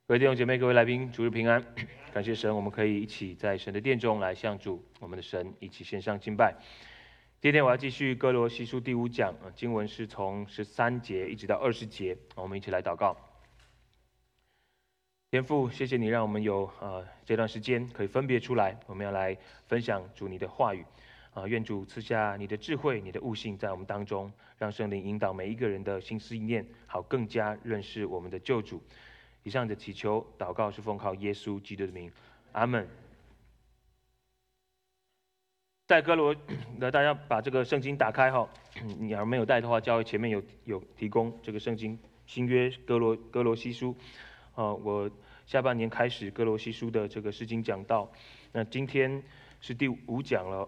各位弟兄姐妹、各位来宾，主日平安！感谢神，我们可以一起在神的殿中来向主我们的神一起献上敬拜。今天我要继续哥罗西书第5讲，经文是从13节一直到20节，我们一起来祷告。天父，谢谢你让我们有这段时间可以分别出来，我们要来分享主你的话语。愿主赐下你的智慧、你的悟性在我们当中，让圣灵引导每一个人的心思意念，好更加认识我们的救主。以上的祈求祷告是奉靠耶稣基督的名，阿们。在哥罗，大家把这个圣经打开哈，你要没有带的话，教会前面有提供这个圣经新约哥罗西书。我下半年开始哥罗西书的这个诗经讲道，那今天是第5讲了。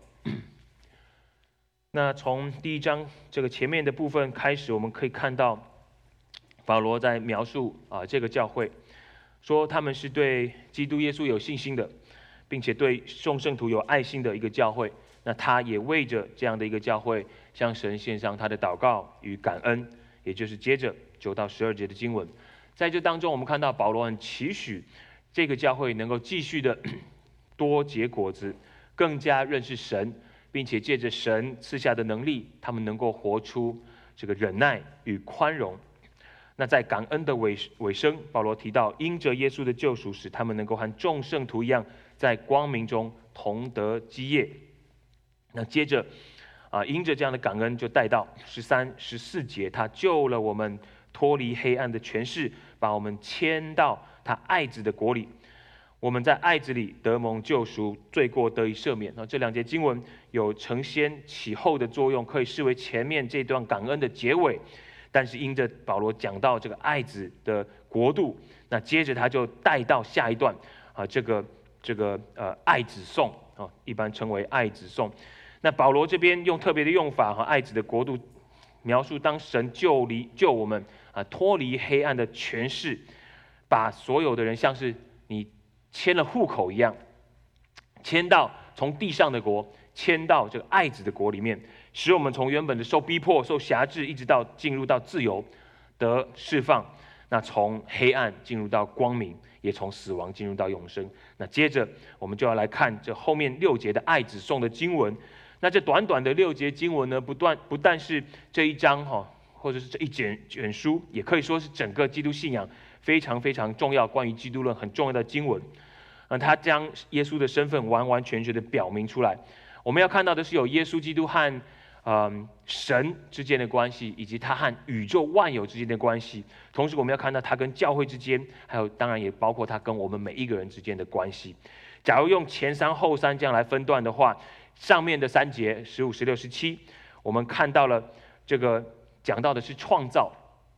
那从第1章这个前面的部分开始，我们可以看到保罗在描述这个教会，说他们是对基督耶稣有信心的，并且对众圣徒有爱心的一个教会。那他也为着这样的一个教会，向神献上他的祷告与感恩，也就是接着9到12节的经文。在这当中，我们看到保罗很期许这个教会能够继续的多结果子，更加认识神，并且借着神赐下的能力，他们能够活出这个忍耐与宽容。那在感恩的尾声，保罗提到，因着耶稣的救赎，使他们能够和众圣徒一样，在光明中同得基业。那接着，因着这样的感恩，就带到13、14节，他救了我们脱离黑暗的权势，把我们迁到他爱子的国里。我们在爱子里得蒙救赎，罪过得以赦免。这2节经文有承先启后的作用，可以视为前面这段感恩的结尾。但是因着保罗讲到这个爱子的国度，那接着他就带到下一段这个爱子颂一般称为爱子颂。那保罗这边用特别的用法和爱子的国度描述，当神救我们脱离黑暗的权势，把所有的人像是你迁了户口一样，迁到从地上的国迁到这个爱子的国里面，使我们从原本的受逼迫、受辖制，一直到进入到自由得释放。那从黑暗进入到光明，也从死亡进入到永生。那接着我们就要来看这后面6节的爱子颂的经文。那这短短的6节经文呢，不但是这一章或者是这一卷书，也可以说是整个基督信仰非常非常重要，关于基督论很重要的经文。他将耶稣的身份完完全全的表明出来。我们要看到的是有耶稣基督和神之间的关系，以及他和宇宙万有之间的关系。同时我们要看到他跟教会之间，还有当然也包括他跟我们每一个人之间的关系。假如用前3后3这样来分段的话，上面的3节15、16、17，我们看到了这个讲到的是创造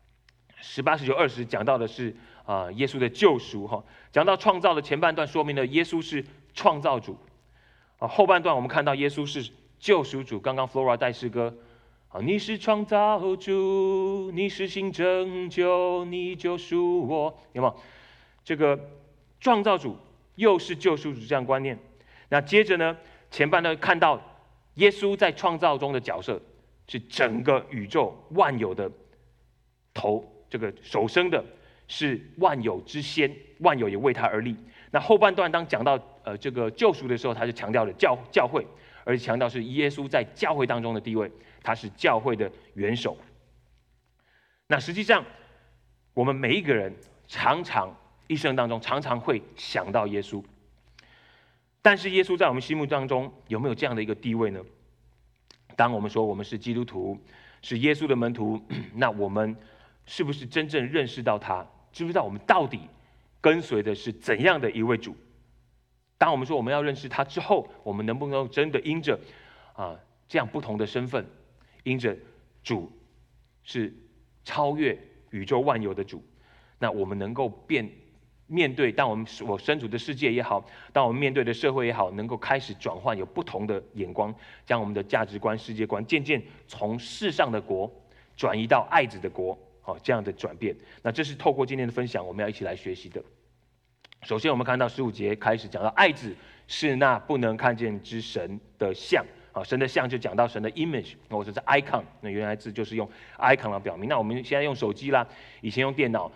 ；18、19、20讲到的是耶稣的救赎。讲到创造的前半段，说明了耶稣是创造主。后半段我们看到耶稣是救赎主。刚刚 Flora 带诗歌，你是创造主，你是新拯救，你救赎我，有没有？这个创造主又是救赎主这样观念。那接着呢，前半段看到耶稣在创造中的角色是整个宇宙万有的头，这个首生的是万有之先，万有也为他而立。那后半段当讲到这个救赎的时候，他就强调了教会，而且强调是耶稣在教会当中的地位，他是教会的元首。那实际上我们每一个人一生当中常常会想到耶稣，但是耶稣在我们心目当中有没有这样的一个地位呢？当我们说我们是基督徒，是耶稣的门徒，那我们是不是真正认识到他？知不知道我们到底跟随的是怎样的一位主？当我们说我们要认识他之后，我们能不能真的因着这样不同的身份，因着主是超越宇宙万有的主，那我们能够面对当我们所身处的世界也好，当我们面对的社会也好，能够开始转换，有不同的眼光，将我们的价值观、世界观渐渐从世上的国转移到爱子的国，这样的转变。那这是透过今天的分享，我们要一起来学习的。首先我们看到15节开始讲到爱子是那不能看见之神的像。神的像就讲到神的 image， 或者是 icon， 那原来字就是用 icon 来表明。那我们现在用手机啦，以前用电脑，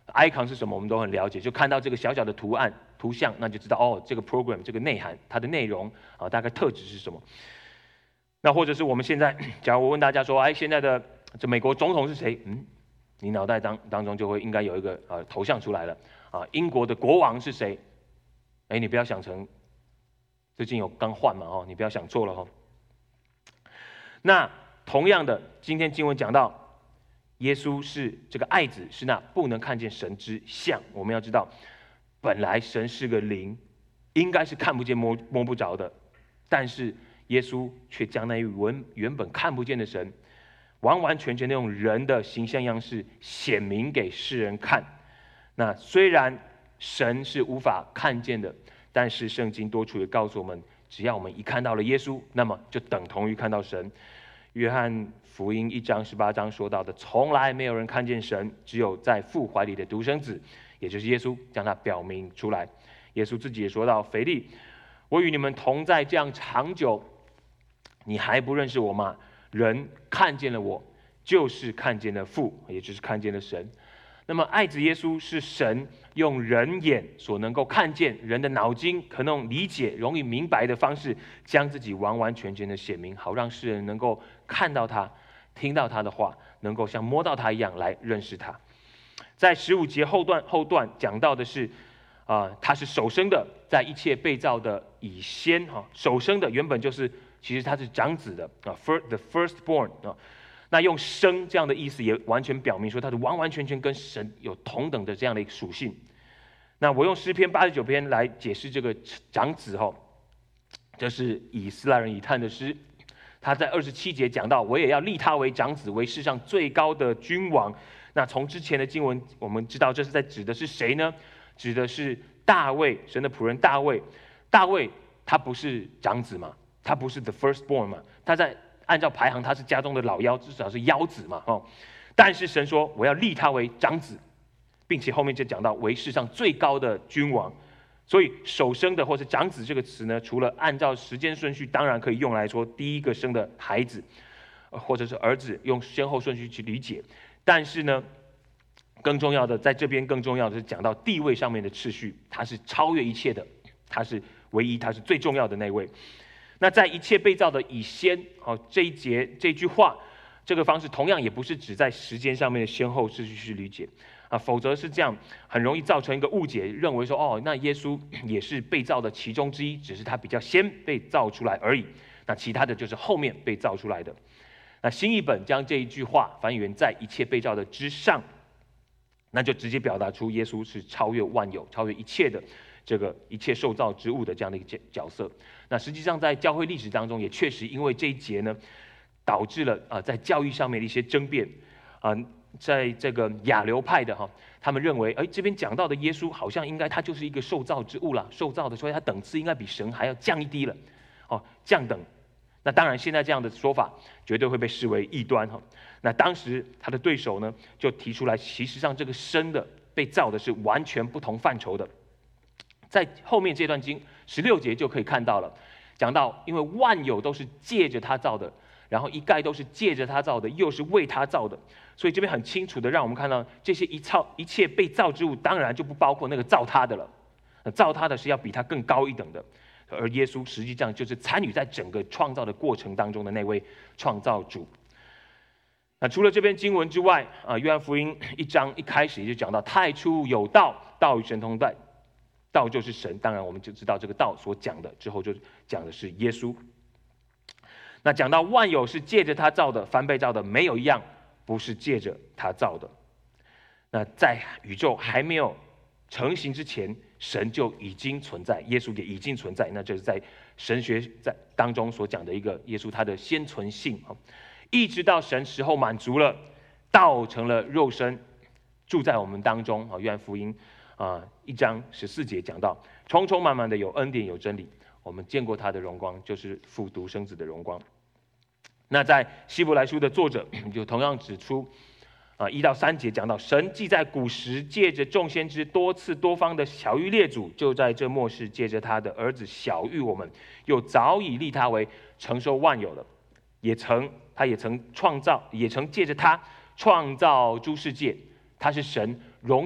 icon 是什么，我们都很了解，就看到这个小小的图案、图像，那就知道哦，这个 program 这个内涵，它的内容啊，大概特质是什么。那或者是我们现在，假如我问大家说，现在的这美国总统是谁？你脑袋当中就会应该有一个头像出来了啊。英国的国王是谁？你不要想成最近有刚换嘛你不要想错了那同样的，今天经文讲到。耶稣是这个爱子，是那不能看见神之像。我们要知道，本来神是个灵，应该是看不见摸不着的，但是耶稣却将那原本看不见的神，完完全全的用人的形象样式显明给世人看。那虽然神是无法看见的，但是圣经多处也告诉我们，只要我们一看到了耶稣，那么就等同于看到神。约翰福音1章18章说到的，从来没有人看见神，只有在父怀里的独生子，也就是耶稣，将他表明出来。耶稣自己也说到，腓力，我与你们同在这样长久，你还不认识我吗？人看见了我，就是看见了父，也就是看见了神。那么爱子耶稣是神用人眼所能够看见，人的脑筋可能理解、容易明白的方式，将自己完完全全的显明，好让世人能够看到他、听到他的话，能够像摸到他一样来认识他。在15节后段讲到的是，他是首生的，在一切被造的以先首生的原本就是其实他是长子的the firstborn 那用生这样的意思也完全表明说，他是完完全全跟神有同等的这样的一个属性。那我用诗篇89篇来解释这个长子这是以斯拉人以探的诗。他在27节讲到，我也要立他为长子，为世上最高的君王。那从之前的经文我们知道，这是在指的是谁呢？指的是大卫，神的仆人大卫。大卫他不是长子嘛，他不是 the firstborn 嘛，他在按照排行，他是家中的老幺，至少是幺子嘛但是神说，我要立他为长子，并且后面就讲到为世上最高的君王。所以首生的或是长子这个词呢，除了按照时间顺序，当然可以用来说第一个生的孩子，或者是儿子，用先后顺序去理解。但是呢，更重要的，在这边更重要的是讲到地位上面的次序，他是超越一切的，他是唯一，他是最重要的那位。那在一切被造的以先这一节这句话，这个方式同样也不是只在时间上面的先后次序去理解否则是这样，很容易造成一个误解，认为说那耶稣也是被造的其中之一，只是他比较先被造出来而已，那其他的就是后面被造出来的。那新译本将这一句话翻译成在一切被造的之上，那就直接表达出耶稣是超越万有、超越一切的这个一切受造之物的这样的一个角色。那实际上在教会历史当中，也确实因为这一节呢，导致了在教义上面的一些争辩在这个亚流派的他们认为这边讲到的耶稣好像应该他就是一个受造之物了，受造的，所以他等次应该比神还要降一低了降等。那当然现在这样的说法绝对会被视为异端那当时他的对手呢就提出来，其实上这个生的被造的是完全不同范畴的。在后面这段经16节就可以看到了，讲到因为万有都是借着他造的，然后一概都是借着他造的，又是为他造的，所以这边很清楚的让我们看到，这些一切被造之物，当然就不包括那个造他的了，造他的是要比他更高一等的，而耶稣实际上就是参与在整个创造的过程当中的那位创造主。那除了这篇经文之外约翰福音1章一开始也就讲到，太初有道，道与神同在，道就是神，当然我们就知道这个道所讲的之后就讲的是耶稣。那讲到万有是借着他造的，凡被造的没有一样不是借着他造的。那在宇宙还没有成型之前，神就已经存在，耶稣也已经存在。那这是在神学在当中所讲的一个耶稣他的先存性一直到神时候满足了，道成了肉身，住在我们当中约翰福音1章14节讲到，充充满满的有恩典有真理，我们见过他的荣光，就是父独生子的荣光。那在希伯来书的作者就同样指出1到3节讲到，神既在古时借着众先知多次多方的晓谕列祖，就在这末世借着他的儿子晓谕我们，又早已立他为承受万有的，他也曾借着他创造诸世界，他是神荣耀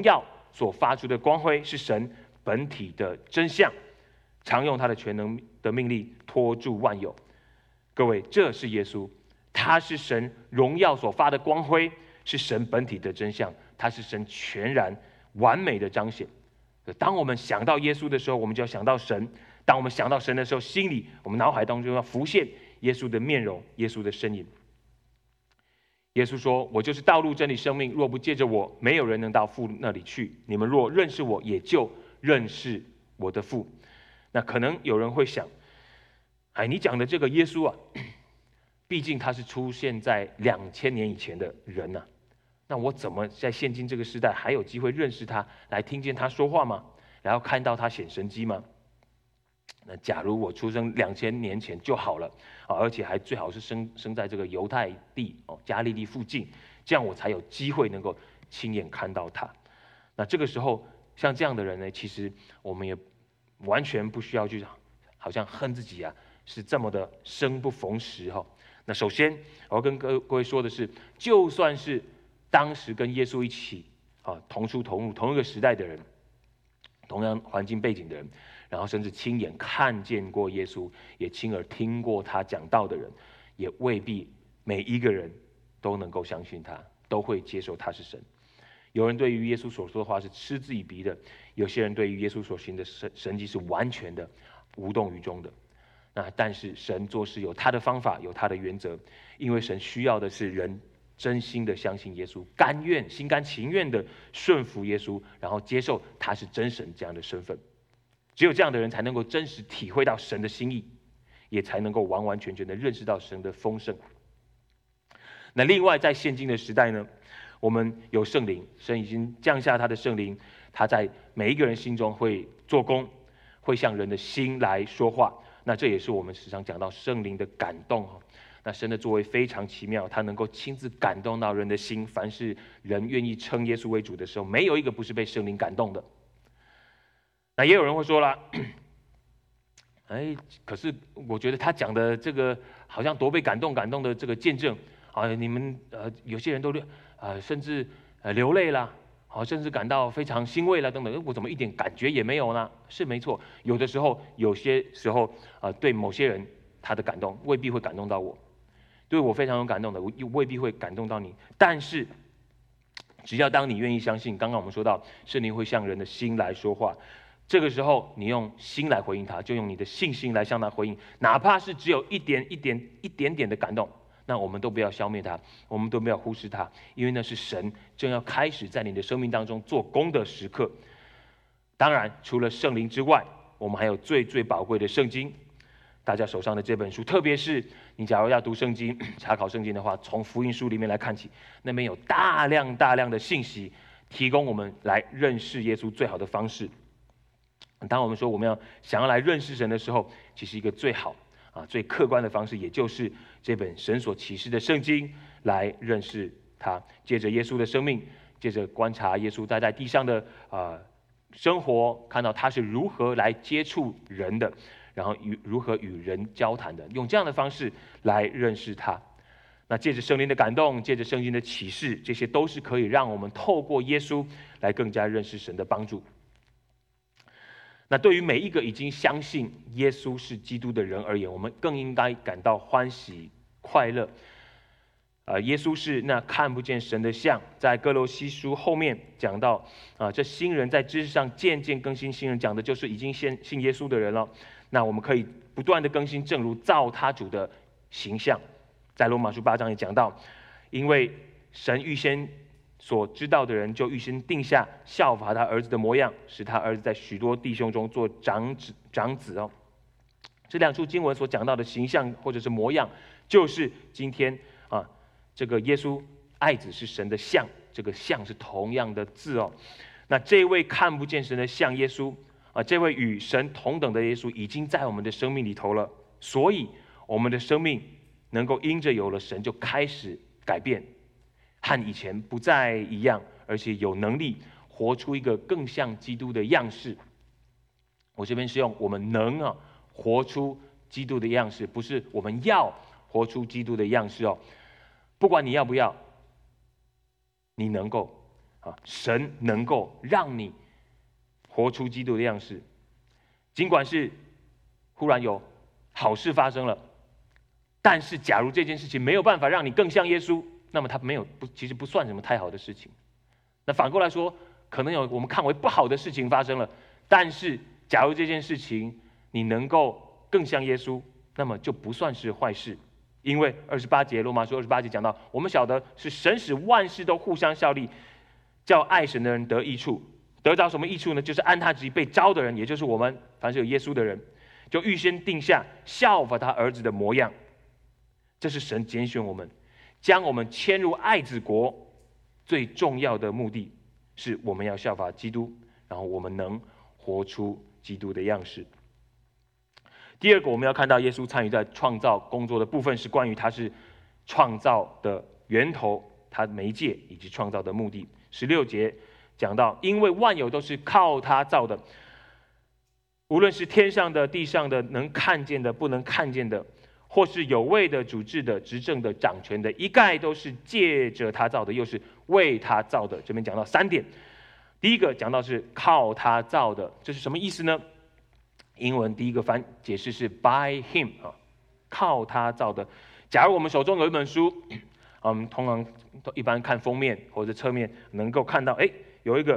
所发出的光辉，是神本体的真相，常用他的全能的命力托住万有。各位，这是耶稣，他是神荣耀所发的光辉，是神本体的真相，他是神全然完美的彰显。当我们想到耶稣的时候，我们就要想到神；当我们想到神的时候，心里我们脑海当中要浮现耶稣的面容，耶稣的身影。耶稣说：“我就是道路、真理、生命，若不借着我，没有人能到父那里去。你们若认识我，也就认识我的父。”那可能有人会想，你讲的这个耶稣啊，毕竟他是出现在2000年以前的人啊，那我怎么在现今这个时代还有机会认识他，来听见他说话吗？然后看到他显神迹吗？那假如我出生2000年前就好了，而且还最好是生在这个犹太地加利利附近，这样我才有机会能够亲眼看到他。那这个时候，像这样的人呢，其实我们也完全不需要去好像恨自己啊，是这么的生不逢时哈。那首先我要跟各位说的是，就算是当时跟耶稣一起同出同入同一个时代的人，同样环境背景的人，然后甚至亲眼看见过耶稣，也亲耳听过他讲道的人，也未必每一个人都能够相信他，都会接受他是神。有人对于耶稣所说的话是嗤之以鼻的，有些人对于耶稣所行的神迹是完全的无动于衷的。但是神做事有他的方法，有他的原则，因为神需要的是人真心的相信耶稣，心甘情愿的顺服耶稣，然后接受他是真神这样的身份。只有这样的人才能够真实体会到神的心意，也才能够完完全全的认识到神的丰盛。那另外在现今的时代呢，我们有圣灵，神已经降下他的圣灵，他在每一个人心中会做工，会向人的心来说话。那这也是我们时常讲到圣灵的感动。那神的作为非常奇妙，他能够亲自感动到人的心。凡是人愿意称耶稣为主的时候，没有一个不是被圣灵感动的。那也有人会说了，可是我觉得他讲的这个好像多被感动的这个见证你们有些人都甚至流泪了，甚至感到非常欣慰了等等，我怎么一点感觉也没有呢？是没错，有些时候对某些人他的感动未必会感动到我，对我非常有感动的，我未必会感动到你。但是只要当你愿意相信，刚刚我们说到圣灵会向人的心来说话，这个时候你用心来回应他，就用你的信心来向他回应，哪怕是只有一点点的感动，那我们都不要消灭它，我们都不要忽视它，因为那是神正要开始在你的生命当中做工的时刻。当然，除了圣灵之外，我们还有最宝贵的圣经。大家手上的这本书，特别是你假如要读圣经、查考圣经的话，从福音书里面来看起，那边有大量的信息，提供我们来认识耶稣最好的方式。当我们说我们想要来认识神的时候，其实一个最好最客观的方式，也就是这本神所启示的圣经来认识他。借着耶稣的生命，借着观察耶稣在地上的生活，看到他是如何来接触人的，然后如何与人交谈的，用这样的方式来认识他。那借着圣灵的感动，借着圣经的启示，这些都是可以让我们透过耶稣来更加认识神的帮助。那对于每一个已经相信耶稣是基督的人而言，我们更应该感到欢喜快乐。耶稣是那看不见神的像，在哥罗西书后面讲到这新人在知识上渐渐更新，新人讲的就是已经信耶稣的人了。那我们可以不断的更新，正如造他主的形象。在罗马书8章也讲到，因为神预先所知道的人，就预先定下效法他儿子的模样，使他儿子在许多弟兄中做长子哦。这两处经文所讲到的形象或者是模样，就是今天这个耶稣爱子是神的像，这个像是同样的字哦。那这位看不见神的像耶稣这位与神同等的耶稣，已经在我们的生命里头了。所以我们的生命能够因着有了神，就开始改变，和以前不再一样，而且有能力活出一个更像基督的样式。我这边是用我们能活出基督的样式，不是我们要活出基督的样式哦。不管你要不要，你能够， 神能够让你活出基督的样式。尽管是忽然有好事发生了，但是假如这件事情没有办法让你更像耶稣，那么它其实不算什么太好的事情。那反过来说，可能有我们看为不好的事情发生了，但是假如这件事情你能够更像耶稣，那么就不算是坏事。因为28节罗马书28节讲到，我们晓得是神使万事都互相效力，叫爱神的人得益处。得到什么益处呢？就是按他旨意被招的人，也就是我们凡是有耶稣的人，就预先定下效法他儿子的模样。这是神拣选我们，将我们迁入爱子国最重要的目的，是我们要效法基督，然后我们能活出基督的样式。第二个，我们要看到耶稣参与在创造工作的部分，是关于他是创造的源头、他的媒介以及创造的目的。16节讲到，因为万有都是靠他造的，无论是天上的、地上的，能看见的、不能看见的，或是有位的、主治的、执政的、掌权的，一概都是借着他造的，又是为他造的。这边讲到3点，第一个讲到是靠他造的，这是什么意思呢？英文第一个解释是 by him 靠他造的。假如我们手中有一本书，我们通常一般看封面或者侧面，能够看到，有一个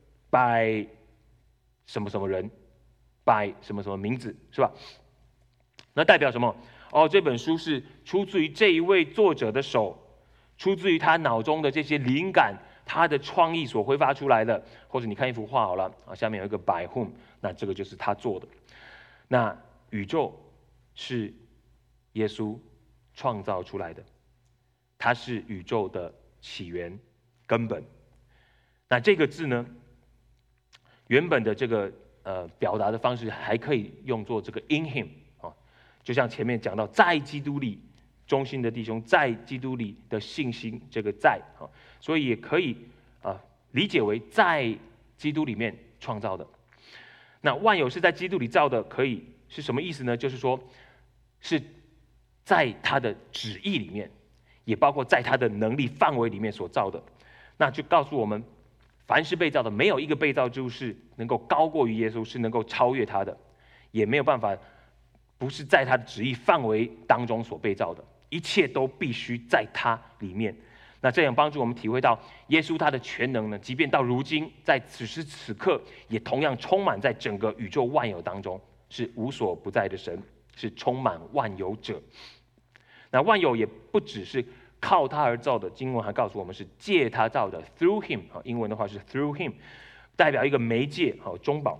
by 什么什么人 ，by 什么什么名字，是吧？那代表什么？这本书是出自于这一位作者的手，出自于他脑中的这些灵感，他的创意所挥发出来的。或者你看一幅画好了，下面有一个 by whom， 那这个就是他做的。那宇宙是耶稣创造出来的，它是宇宙的起源根本。那这个字呢，原本的这个表达的方式还可以用作这个 in him 就像前面讲到，在基督里忠心的弟兄，在基督里的信心，这个在所以也可以理解为在基督里面创造的。那万有是在基督里造的，可以是什么意思呢？就是说，是在他的旨意里面，也包括在他的能力范围里面所造的。那就告诉我们，凡是被造的，没有一个被造之物是能够高过于耶稣，是能够超越他的，也没有办法不是在他的旨意范围当中所被造的，一切都必须在他里面。那这样帮助我们体会到耶稣他的全能呢，即便到如今，在此时此刻，也同样充满在整个宇宙万有当中，是无所不在的神，是充满万有者。那万有也不只是靠他而造的，经文还告诉我们是借他造的 ，through him， 英文的话是 through him， 代表一个媒介，中保。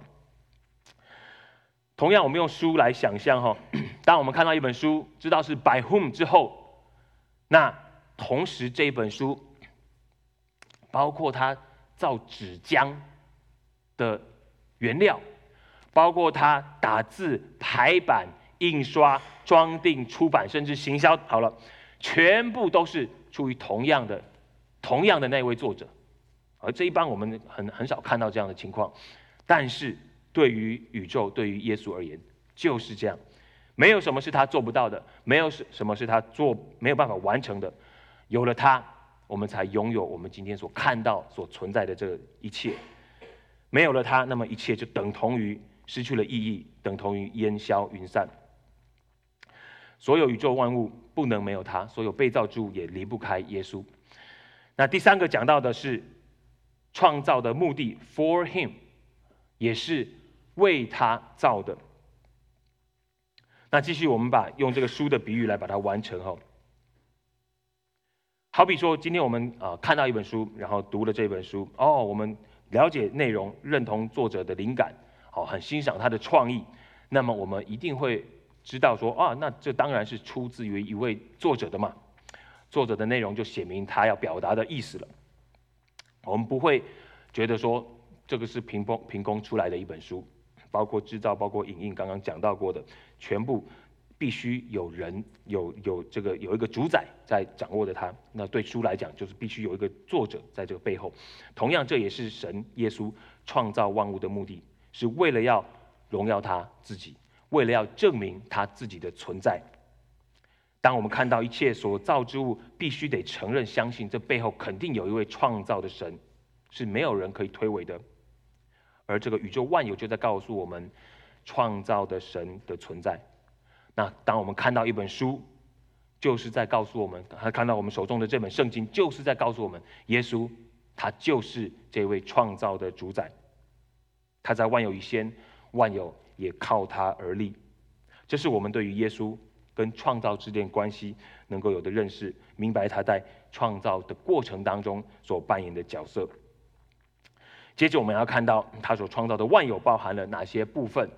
同样，我们用书来想象，当我们看到一本书，知道是 by whom 之后，那同时这本书包括它造纸浆的原料，包括它打字、排版、印刷、装订、出版，甚至行销，好了，全部都是出于同样的那位作者。而这一般我们很少看到这样的情况，但是对于宇宙，对于耶稣而言，就是这样，没有什么是他做不到的，没有什么是他没有办法完成的。有了他，我们才拥有我们今天所看到、所存在的这一切。没有了他，那么一切就等同于失去了意义，等同于烟消云散。所有宇宙万物不能没有他，所有被造之物也离不开耶稣。那第三个讲到的是创造的目的 ，for him， 也是为他造的。那继续，我们用这个书的比喻来把它完成哈。好比说，今天我们看到一本书，然后读了这本书，我们了解内容，认同作者的灵感，很欣赏他的创意，那么我们一定会知道说，那这当然是出自于一位作者的嘛，作者的内容就写明他要表达的意思了。我们不会觉得说这个是凭空出来的一本书，包括制造、包括影印，刚刚讲到过的，全部必须有人有一个主宰在掌握着它。那对书来讲，就是必须有一个作者在这个背后。同样，这也是神耶稣创造万物的目的，是为了要荣耀他自己，为了要证明他自己的存在。当我们看到一切所造之物，必须得承认、相信，这背后肯定有一位创造的神， 是没有人可以推诿的。而这个宇宙万有就在告诉我们创造的神的存在。那当我们看到一本书，就是在告诉我们，看到我们手中的这本圣经，就是在告诉我们，耶稣他就是这位创造的主宰，他在万有以先，万有也靠他而立。这是我们对于耶稣跟创造之间关系能够有的认识，明白他在创造的过程当中所扮演的角色。接着我们要看到他所创造的万有包含了哪些部分。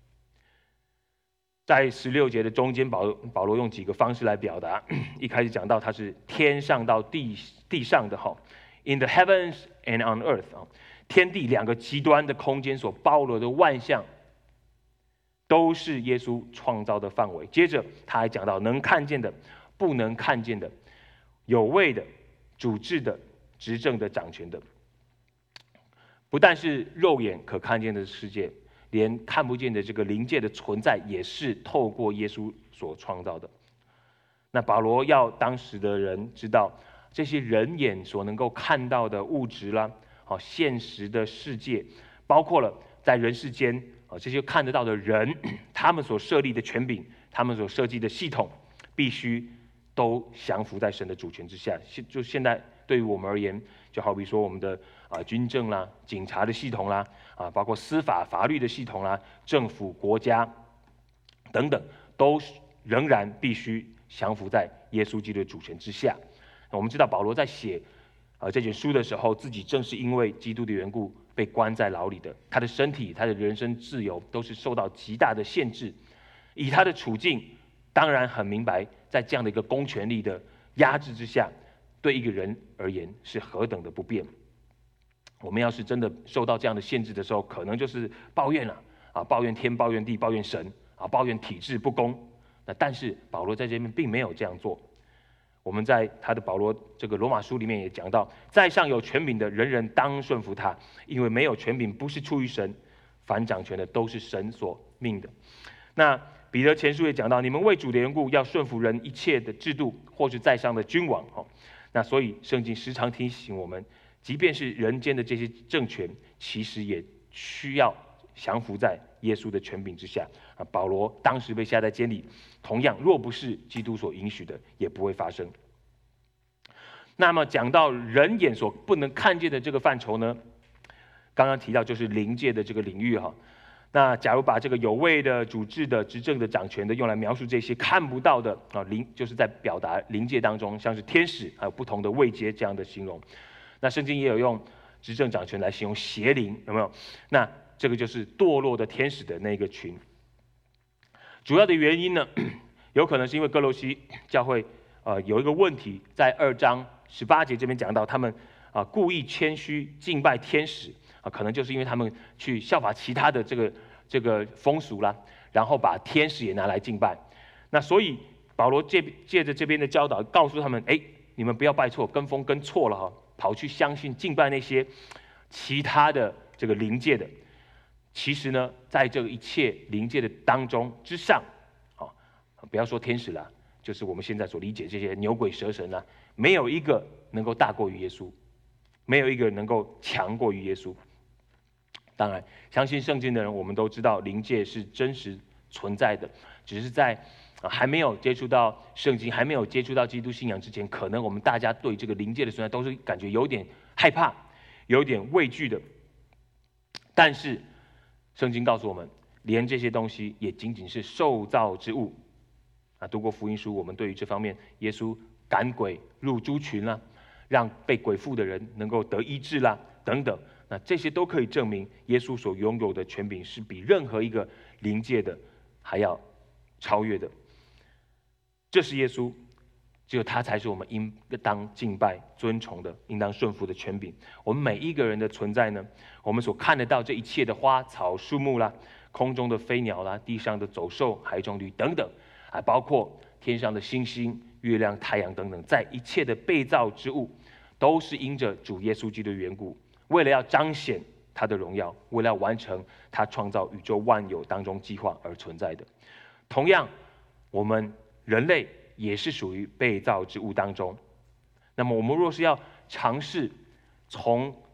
在16节的中间，保罗用几个方式来表达。一开始讲到他是天上到地上的哈 ，in the heavens and on earth 啊，天地两个极端的空间所包罗的万象，都是耶稣创造的范围。接着他还讲到能看见的、不能看见的、有位的、主治的、执政的、掌权的。不但是肉眼可看见的世界，连看不见的这个灵界的存在，也是透过耶稣所创造的。那保罗要当时的人知道，这些人眼所能够看到的物质啦，现实的世界，包括了在人世间这些看得到的人，他们所设立的权柄，他们所设计的系统，必须都降服在神的主权之下。就现在对于我们而言，就好比说我们的军政啦、警察的系统啦，包括司法法律的系统啦、政府、国家等等，都仍然必须降服在耶稣基督的主权之下。我们知道保罗在写这卷书的时候，自己正是因为基督的缘故被关在牢里的，他的身体、他的人身自由都是受到极大的限制。以他的处境，当然很明白，在这样的一个公权力的压制之下，对一个人而言是何等的不便。我们要是真的受到这样的限制的时候，可能就是抱怨了抱怨天、抱怨地、抱怨神抱怨体制不公。但是保罗在这边并没有这样做。我们在他的保罗这个罗马书里面也讲到，在上有权柄的，人人当顺服他，因为没有权柄不是出于神，凡掌权的都是神所命的。那彼得前书也讲到，你们为主的缘故要顺服人一切的制度，或是在上的君王。那所以圣经时常提醒我们，即便是人间的这些政权，其实也需要降服在耶稣的权柄之下。保罗当时被下在监里，同样若不是基督所允许的，也不会发生。那么讲到人眼所不能看见的这个范畴呢，刚刚提到就是灵界的这个领域哈。那假如把这个有位的、主治的、执政的、掌权的用来描述这些看不到的灵，就是在表达灵界当中像是天使还有不同的位阶这样的形容。那圣经也有用执政掌权来形容邪灵，有没有？那这个就是堕落的天使的那个群。主要的原因呢，有可能是因为哥罗西教会有一个问题，在2章18节这边讲到，他们故意谦虚敬拜天使可能就是因为他们去效法其他的这个风俗啦，然后把天使也拿来敬拜。那所以保罗借着这边的教导，告诉他们：你们不要拜错，跟风跟错了跑去相信敬拜那些其他的这个灵界的。其实呢，在这个一切灵界的当中之上，不要说天使啦，就是我们现在所理解这些牛鬼蛇神啦，没有一个能够大过于耶稣，没有一个能够强过于耶稣。当然，相信圣经的人，我们都知道灵界是真实存在的，只是在还没有接触到圣经，还没有接触到基督信仰之前，可能我们大家对这个灵界的存在都是感觉有点害怕，有点畏惧的。但是圣经告诉我们，连这些东西也仅仅是受造之物。读过福音书，我们对于这方面，耶稣赶鬼入猪群啦，让被鬼附的人能够得医治啦，等等，那这些都可以证明耶稣所拥有的权柄是比任何一个灵界的还要超越的。这是耶稣，只有他才是我们应当敬拜、尊崇的、应当顺服的权柄。我们每一个人的存在呢，我们所看得到这一切的花草树木啦，空中的飞鸟啦，地上的走兽、海中驴等等，包括天上的星星、月亮、太阳等等，在一切的被造之物，都是因着主耶稣基督的缘故，为了要彰显他的荣耀，为了要完成他创造宇宙万有当中计划而存在的。同样，我们人类也是属于被造之物当中。那么我们若是要尝试从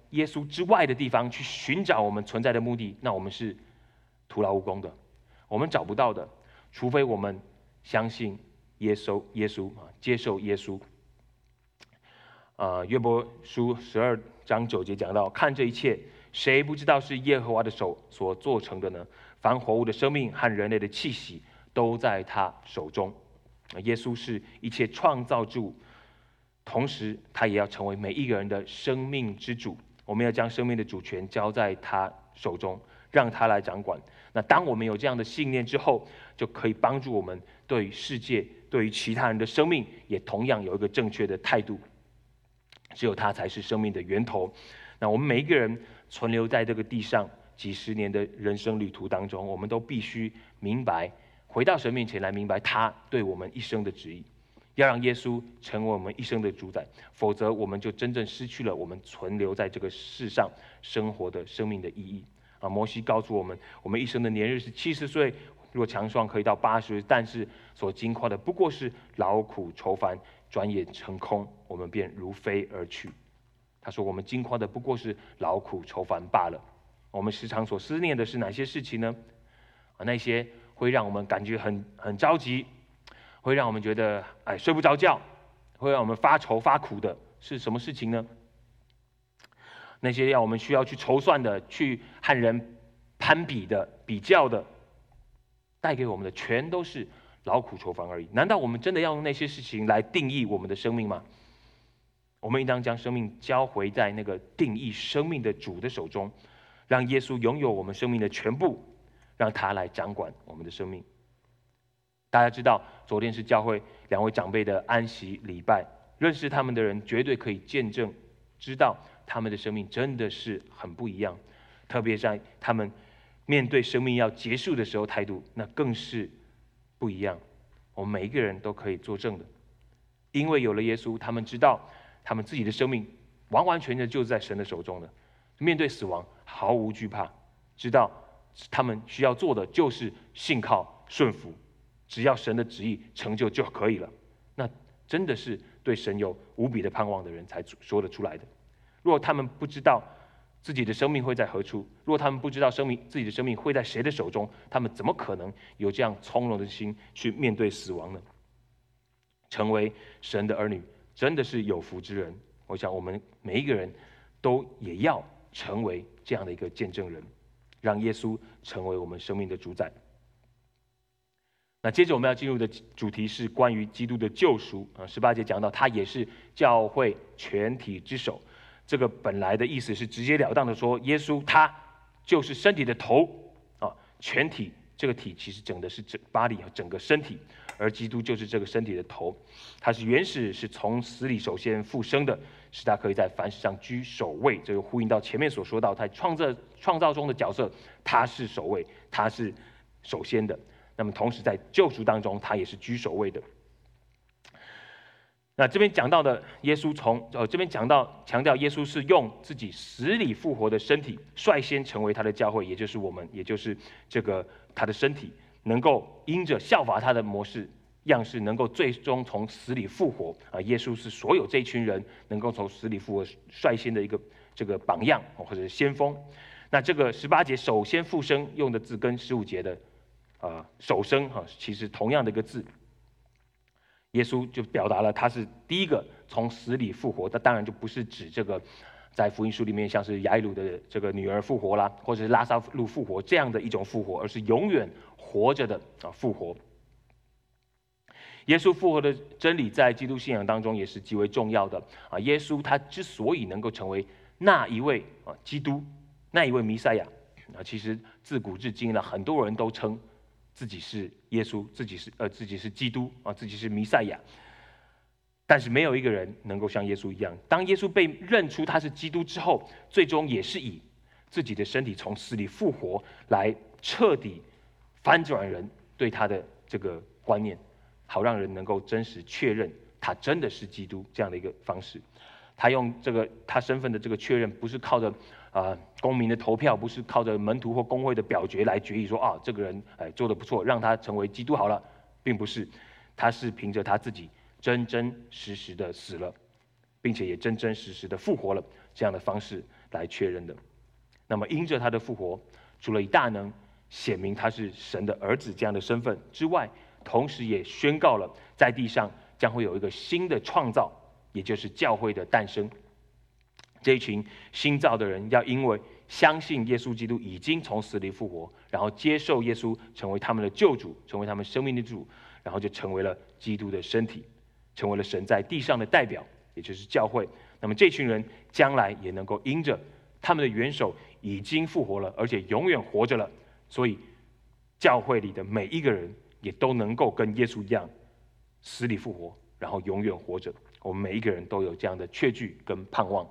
耶稣之外的地方去寻找我们存在的目的，那我们是徒劳无功的，我们找不到的，除非我们相信耶稣，接受耶稣。约伯书12章9节讲到，看这一切，谁不知道是耶和华的手所做成的呢？凡活物的生命和人类的气息都在他手中。耶稣是一切创造之物，同时他也要成为每一个人的生命之主。我们要将生命的主权交在他手中，让他来掌管。那当我们有这样的信念之后，就可以帮助我们对于世界、对于其他人的生命，也同样有一个正确的态度。只有他才是生命的源头。那我们每一个人存留在这个地上几十年的人生旅途当中，我们都必须明白，回到神面前来明白他对我们一生的旨意，要让耶稣成为我们一生的主宰，否则我们就真正失去了我们存留在这个世上生活的生命的意义。摩西告诉我们，我们一生的年日是70岁，若强壮可以到80岁，但是所经过的不过是劳苦愁烦，转眼成空，我们便如飞而去。他说，我们经过的不过是劳苦愁烦罢了。我们时常所思念的是哪些事情呢？那些会让我们感觉很着急，会让我们觉得睡不着觉，会让我们发愁发苦的是什么事情呢？那些要我们需要去筹算的，去和人攀比的、比较的，带给我们的全都是劳苦愁烦而已。难道我们真的要用那些事情来定义我们的生命吗？我们应当将生命交回在那个定义生命的主的手中，让耶稣拥有我们生命的全部，让他来掌管我们的生命。大家知道，昨天是教会2位长辈的安息礼拜，认识他们的人绝对可以见证，知道他们的生命真的是很不一样，特别在他们面对生命要结束的时候，态度那更是不一样。我们每一个人都可以作证的，因为有了耶稣，他们知道他们自己的生命完完全全就是在神的手中的，面对死亡毫无惧怕，知道他们需要做的就是信靠顺服，只要神的旨意成就就可以了。那真的是对神有无比的盼望的人才说得出来的。如果他们不知道自己的生命会在何处，如果他们不知道自己的生命会在谁的手中，他们怎么可能有这样从容的心去面对死亡呢？成为神的儿女真的是有福之人。我想我们每一个人都也要成为这样的一个见证人，让耶稣成为我们生命的主宰。那接着我们要进入的主题是关于基督的救赎。18节讲到他也是教会全体之首，这个本来的意思是直截了当的说，耶稣他就是身体的头全体这个体其实整的是body整个身体，而基督就是这个身体的头。他是原始，是从死里首先复生的，使他可以在凡事上居首位。这个呼应到前面所说到他创造中的角色，他是首位，他是首先的。那么同时在救赎当中，他也是居首位的。那这边讲到的耶稣这边强调耶稣是用自己死里复活的身体率先成为他的教会，也就是我们，也就是这个他的身体，能够因着效法他的模式样式，能够最终从死里复活。耶稣是所有这一群人能够从死里复活率先的一个这个榜样或者是先锋。那这个18节首先复生用的字跟15节的首生其实同样的一个字。耶稣就表达了他是第一个从死里复活，他当然就不是指这个在福音书里面像是雅伊鲁的这个女儿复活啦，或者是拉撒路复活这样的一种复活，而是永远活着的复活。耶稣复活的真理在基督信仰当中也是极为重要的耶稣他之所以能够成为那一位基督，那一位弥赛亚其实自古至今很多人都称自己是耶稣，自己是基督自己是弥赛亚，但是没有一个人能够像耶稣一样。当耶稣被认出他是基督之后，最终也是以自己的身体从死里复活来彻底翻转人对他的这个观念，好让人能够真实确认他真的是基督这样的一个方式。他用他身份的这个确认，不是靠着公民的投票，不是靠着门徒或公会的表决来决议说这个人做得不错，让他成为基督好了，并不是，他是凭着他自己真真实实的死了， 并且也真真实实的复活了，这样的方式来确认的。那么因着他的复活，除了以大能显明他是神的儿子这样的身份之外，同时也宣告了在地上将会有一个新的创造，也就是教会的诞生。这一群新造的人要因为相信耶稣基督已经从死里复活，然后接受耶稣成为他们的救主，成为他们生命的主，然后就成为了基督的身体，成为了神在地上的代表，也就是教会。那么这群人将来也能够因着他们的元首已经复活了，而且永远活着了，所以教会里的每一个人也都能够跟耶稣一样死里复活，然后永远活着。我们每一个人都有这样的确据跟盼望。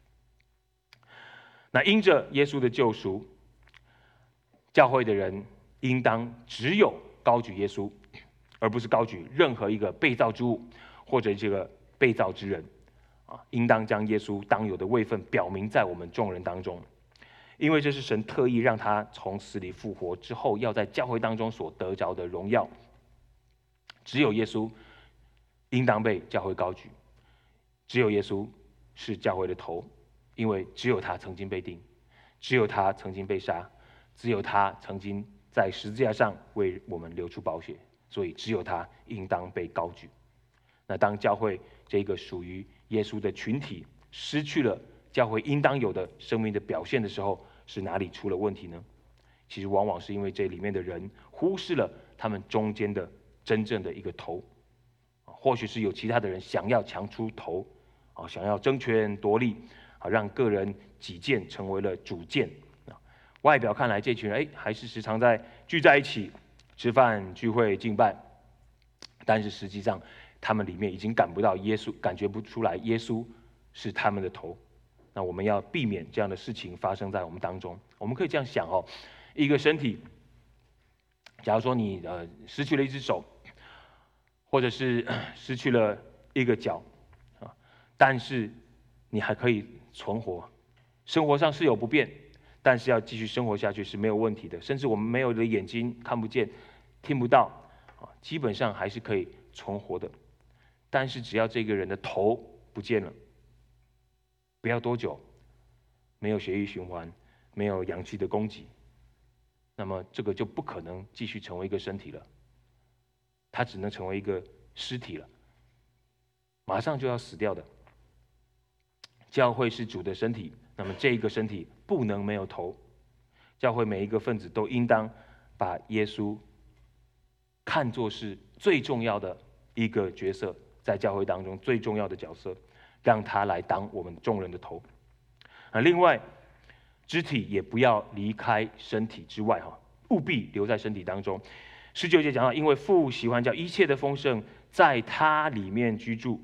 那因着耶稣的救赎，教会的人应当只有高举耶稣，而不是高举任何一个被造之物或者这个被造之人。应当将耶稣当有的位分表明在我们众人当中，因为这是神特意让他从死里复活之后，要在教会当中所得着的荣耀。只有耶稣应当被教会高举，只有耶稣是教会的头，因为只有他曾经被钉，只有他曾经被杀，只有他曾经在十字架上为我们流出宝血，所以只有他应当被高举。那当教会这个属于耶稣的群体失去了教会应当有的生命的表现的时候，是哪里出了问题呢？其实往往是因为这里面的人忽视了他们中间的真正的一个头，或许是有其他的人想要强出头，想要争权夺利，让个人己见成为了主见。外表看来，这群人还是时常在聚在一起吃饭、聚会、敬拜，但是实际上他们里面已经感觉不出来耶稣是他们的头。那我们要避免这样的事情发生在我们当中。我们可以这样想一个身体，假如说你失去了一只手，或者是失去了一个脚，但是你还可以存活，生活上是有不便，但是要继续生活下去是没有问题的。甚至我们没有了眼睛看不见、听不到，基本上还是可以存活的。但是只要这个人的头不见了，不要多久，没有血液循环，没有氧气的供给，那么这个就不可能继续成为一个身体了，它只能成为一个尸体了，马上就要死掉的。教会是主的身体，那么这一个身体不能没有头。教会每一个分子都应当把耶稣看作是最重要的一个角色，在教会当中最重要的角色，让他来当我们众人的头。另外，肢体也不要离开身体之外，务必留在身体当中。19节讲到，因为父喜欢叫一切的丰盛在他里面居住。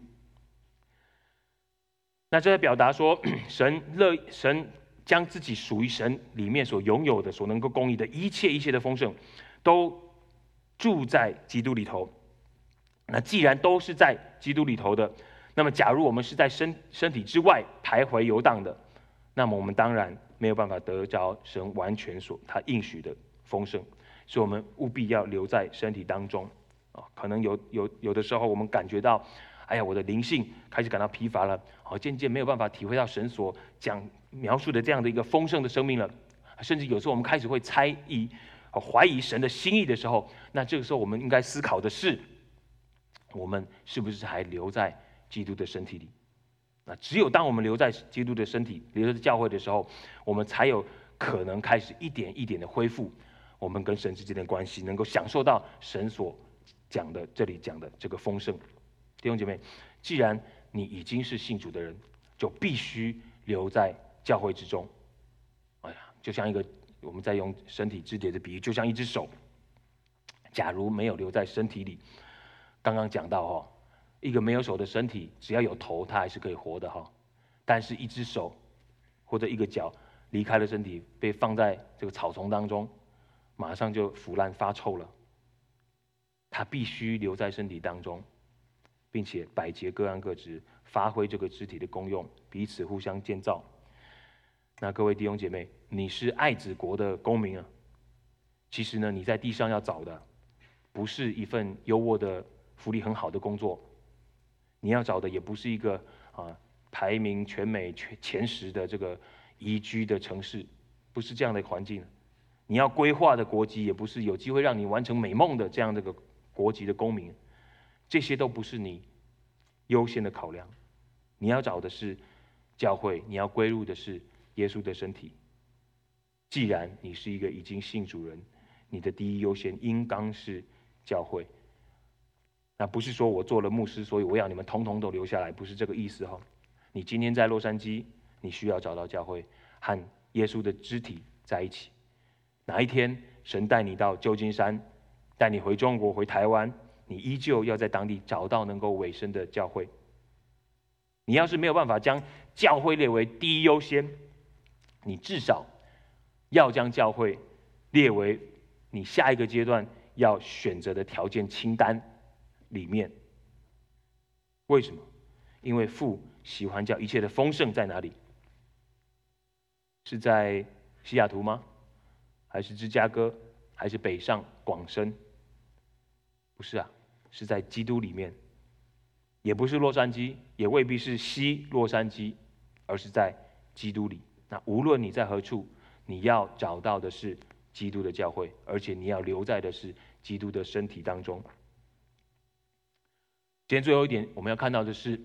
那这在表达说，神将自己属于神里面所拥有的、所能够供应的一切的丰盛，都住在基督里头。那既然都是在基督里头的，那么假如我们是在身体之外徘徊游荡的，那么我们当然没有办法得着神完全他应许的丰盛。所以我们务必要留在身体当中。可能有的时候我们感觉到，我的灵性开始感到疲乏了，渐渐没有办法体会到神所描述的这样的一个丰盛的生命了。甚至有时候我们开始会怀疑神的心意的时候，那这个时候我们应该思考的是，我们是不是还留在基督的身体里？那只有当我们留在基督的身体，留在教会的时候，我们才有可能开始一点一点的恢复我们跟神之间的关系，能够享受到神所这里讲的这个丰盛。弟兄姐妹，既然你已经是信主的人，就必须留在教会之中。就像我们在用身体肢节的比喻，就像一只手，假如没有留在身体里，刚刚讲到一个没有手的身体，只要有头，它还是可以活的但是一只手或者一个脚离开了身体，被放在这个草丛当中，马上就腐烂发臭了。它必须留在身体当中，并且百节各按各职，发挥这个肢体的功用，彼此互相建造。那各位弟兄姐妹，你是爱子国的公民啊。其实呢，你在地上要找的不是一份优渥的福利很好的工作，你要找的也不是一个排名全美前10的这个宜居的城市，不是这样的环境。你要规划的国籍，也不是有机会让你完成美梦的这样的个国籍的公民，这些都不是你优先的考量。你要找的是教会，你要归入的是耶稣的身体。既然你是一个已经信主人，你的第一优先应当是教会。那不是说我做了牧师，所以我要你们统统都留下来，不是这个意思哈。你今天在洛杉矶，你需要找到教会，和耶稣的肢体在一起。哪一天神带你到旧金山，带你回中国、回台湾，你依旧要在当地找到能够委身的教会。你要是没有办法将教会列为第一优先，你至少要将教会列为你下一个阶段要选择的条件清单里面。为什么？因为父喜欢叫一切的丰盛在哪里？是在西雅图吗？还是芝加哥？还是北上广深？不是啊，是在基督里面。也不是洛杉矶，也未必是西洛杉矶，而是在基督里。那无论你在何处，你要找到的是基督的教会，而且你要留在的是基督的身体当中。今天最后一点，我们要看到的是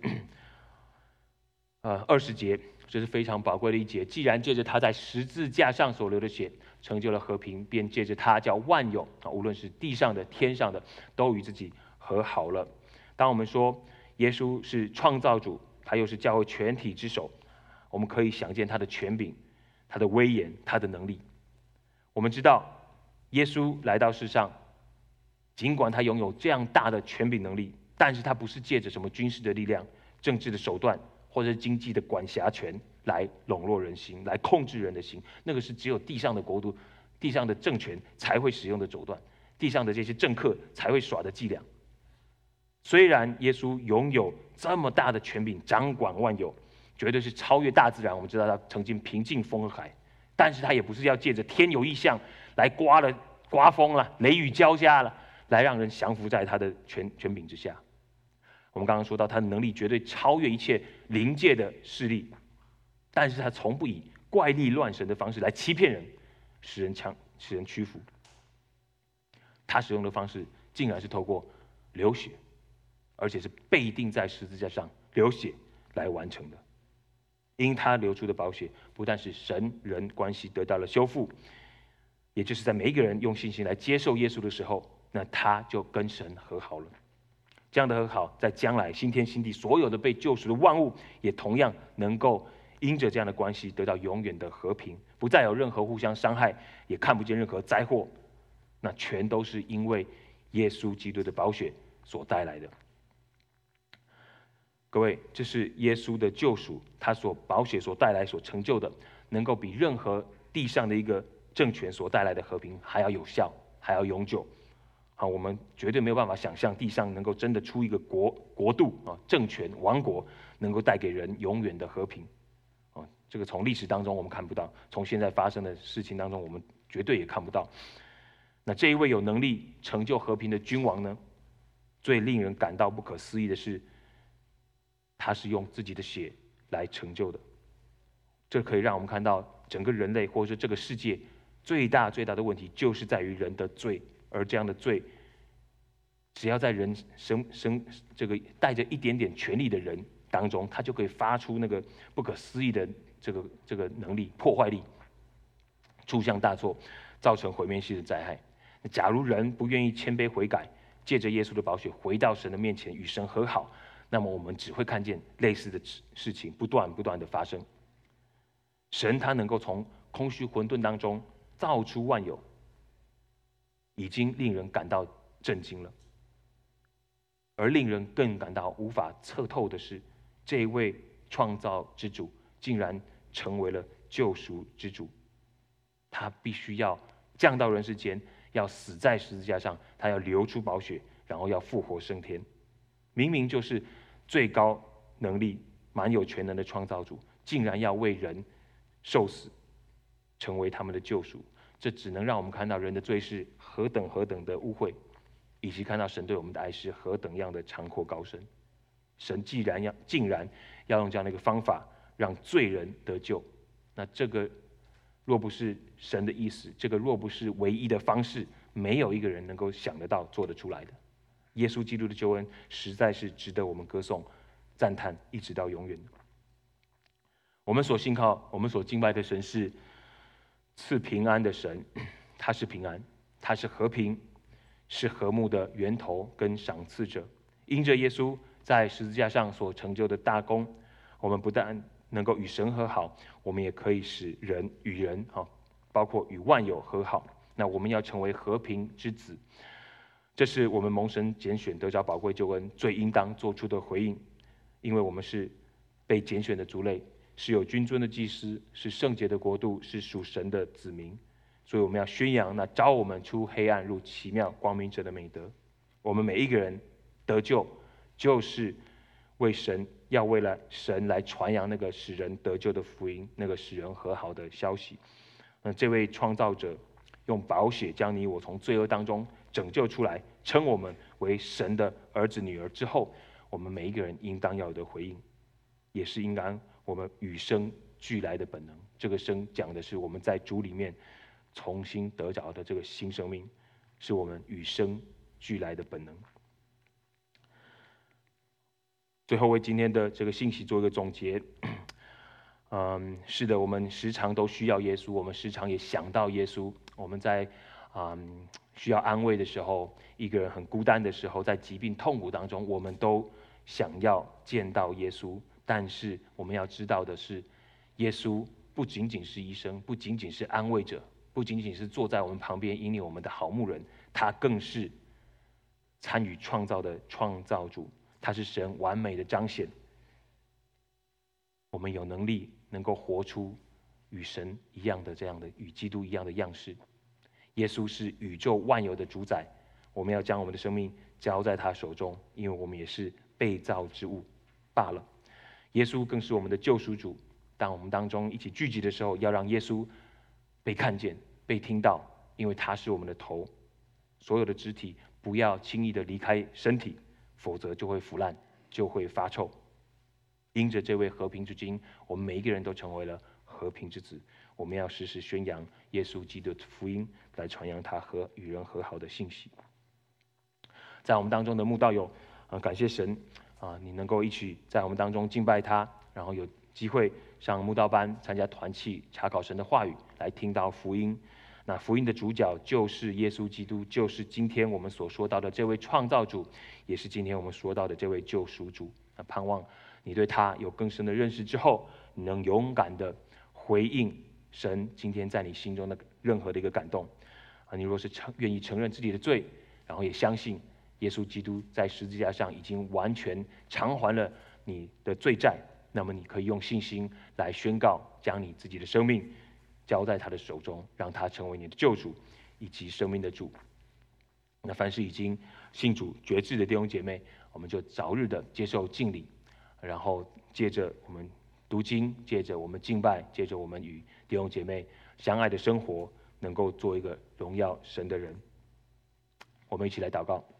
20节，这是非常宝贵的一节。既然借着他在十字架上所流的血成就了和平，便借着他叫万有无论是地上的天上的，都与自己和好了。当我们说耶稣是创造主，他又是教会全体之首，我们可以想见他的权柄、他的威严、他的能力。我们知道耶稣来到世上，尽管他拥有这样大的权柄能力，但是他不是借着什么军事的力量、政治的手段或者是经济的管辖权来笼络人心，来控制人的心。那个是只有地上的国度、地上的政权才会使用的手段，地上的这些政客才会耍的伎俩。虽然耶稣拥有这么大的权柄，掌管万有，绝对是超越大自然。我们知道他曾经平静风和海，但是他也不是要借着天有异象来刮风了、雷雨交加了，来让人降服在他的权柄之下。我们刚刚说到，他的能力绝对超越一切灵界的势力，但是他从不以怪力乱神的方式来欺骗人，使人屈服。他使用的方式竟然是透过流血，而且是被钉在十字架上流血来完成的。因他流出的宝血，不但是神人关系得到了修复，也就是在每一个人用信心来接受耶稣的时候，那他就跟神和好了。这样的和好，在将来新天新地所有的被救赎的万物，也同样能够因着这样的关系得到永远的和平，不再有任何互相伤害，也看不见任何灾祸。那全都是因为耶稣基督的宝血所带来的。各位，这是耶稣的救赎，他所宝血所带来、所成就的，能够比任何地上的一个政权所带来的和平还要有效，还要永久。好，我们绝对没有办法想象地上能够真的出一个国度政权王国，能够带给人永远的和平。这个从历史当中我们看不到，从现在发生的事情当中我们绝对也看不到。那这一位有能力成就和平的君王呢？最令人感到不可思议的是，他是用自己的血来成就的。这可以让我们看到整个人类或者说这个世界最大的问题，就是在于人的罪。而这样的罪，只要在人这个带着一点点权力的人当中，他就可以发出那个不可思议的这个能力、破坏力，出象大错，造成毁灭性的灾害。假如人不愿意谦卑悔改，借着耶稣的宝血回到神的面前与神和好，那么我们只会看见类似的事情不断的发生。神他能够从空虚混沌当中造出万有，已经令人感到震惊了。而令人更感到无法测透的是，这一位创造之主竟然成为了救赎之主。他必须要降到人世间，要死在十字架上，他要流出宝血，然后要复活升天。明明就是最高能力、满有全能的创造主，竟然要为人受死，成为他们的救赎。这只能让我们看到人的罪是何等的污秽，以及看到神对我们的爱是何等样的长阔高深。 神竟然要用这样的一个方法让罪人得救，那这个若不是神的意思，这个若不是唯一的方式，没有一个人能够想得到、做得出来的。耶稣基督的救恩实在是值得我们歌颂、赞叹，一直到永远。我们所信靠、我们所敬拜的神是赐平安的神，他是平安，他是和平，是和睦的源头跟赏赐者。因着耶稣在十字架上所成就的大功，我们不但能够与神和好，我们也可以使人与人包括与万有和好。那我们要成为和平之子，这是我们蒙神拣选得着宝贵救恩最应当做出的回应，因为我们是被拣选的族类，是有君尊的祭司，是圣洁的国度，是属神的子民，所以我们要宣扬那召我们出黑暗入奇妙光明者的美德。我们每一个人得救，就是为了神来传扬那个使人得救的福音，那个使人和好的消息。这位创造者用宝血将你我从罪恶当中拯救出来，称我们为神的儿子女儿之后，我们每一个人应当要有的回应，也是应当我们与生俱来的本能。这个生讲的是我们在主里面重新得着的这个新生命，是我们与生俱来的本能。最后为今天的这个信息做一个总结。是的，我们时常都需要耶稣，我们时常也想到耶稣。我们在需要安慰的时候，一个人很孤单的时候，在疾病痛苦当中，我们都想要见到耶稣。但是我们要知道的是，耶稣不仅仅是医生，不仅仅是安慰者，不仅仅是坐在我们旁边引领我们的好牧人，他更是参与创造的创造主，他是神完美的彰显。我们有能力能够活出与神一样的这样的与基督一样的样式。耶稣是宇宙万有的主宰，我们要将我们的生命交在他手中，因为我们也是被造之物罢了。耶稣更是我们的救赎主，当我们当中一起聚集的时候，要让耶稣被看见、被听到，因为他是我们的头。所有的肢体不要轻易的离开身体，否则就会腐烂，就会发臭。因着这位和平之君，我们每一个人都成为了和平之子。我们要时时宣扬耶稣基督的福音，来传扬他与人和好的信息。在我们当中的慕道友，感谢神你能够一起在我们当中敬拜他，然后有机会上慕道班参加团契，查考神的话语，来听到福音。那福音的主角就是耶稣基督，就是今天我们所说到的这位创造主，也是今天我们说到的这位救赎主。那盼望你对他有更深的认识之后，你能勇敢的回应神今天在你心中的任何的一个感动。你若是愿意承认自己的罪，然后也相信耶稣基督在十字架上已经完全偿还了你的罪债，那么你可以用信心来宣告，将你自己的生命交在他的手中，让他成为你的救主以及生命的主。那凡是已经信主决志的弟兄姐妹，我们就早日的接受敬礼，然后借着我们读经，借着我们敬拜，借着我们与弟兄姐妹相爱的生活，能够做一个荣耀神的人。我们一起来祷告。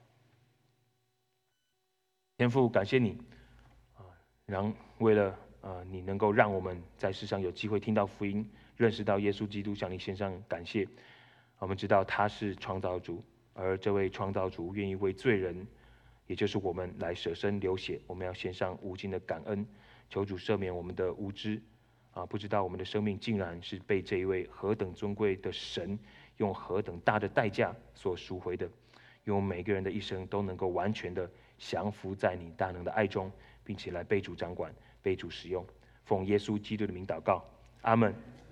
天父，感谢你，为了你能够让我们在世上有机会听到福音，认识到耶稣基督，向你献上感谢。我们知道他是创造主，而这位创造主愿意为罪人，也就是我们来舍身流血，我们要献上无尽的感恩，求主赦免我们的无知不知道我们的生命竟然是被这一位何等尊贵的神用何等大的代价所赎回的，愿我们每个人的一生都能够完全的降服在你大能的爱中，并且来被主掌管，被主使用。奉耶稣基督的名祷告，阿们。